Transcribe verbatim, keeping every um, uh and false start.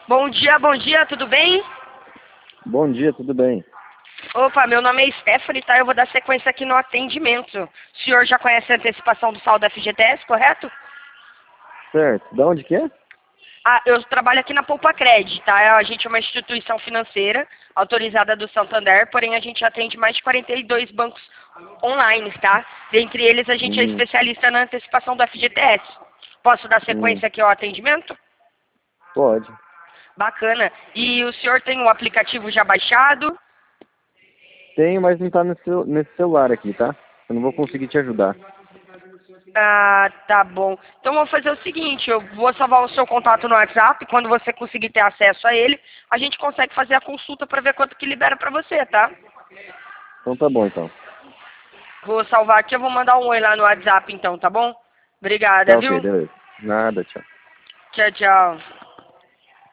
Bom dia, bom dia, tudo bem? Bom dia, tudo bem? Opa, meu nome é Stephanie, tá? Eu vou dar sequência aqui no atendimento. O senhor já conhece a antecipação do saldo da F G T S, correto? Certo. Da onde que é? Ah, eu trabalho aqui na Poupa Cred, tá? A gente é uma instituição financeira autorizada do Santander, porém a gente atende mais de quarenta e dois bancos online, tá? Dentre eles a gente é Hum, especialista na antecipação do F G T S. Posso dar hum, sequência aqui ao atendimento? pode. Bacana. E o senhor tem o aplicativo já baixado? Tenho, mas não tá nesse, cel- nesse celular aqui, tá? Eu não vou conseguir te ajudar. Ah, tá bom. Então vamos fazer o seguinte, eu vou salvar o seu contato no WhatsApp, quando você conseguir ter acesso a ele, a gente consegue fazer a consulta para ver quanto que libera para você, tá? Então tá bom, então. Vou salvar aqui, eu vou mandar um oi lá no WhatsApp então, tá bom? Obrigada, Tá ok, viu? beleza. Nada, tchau. Tchau, tchau.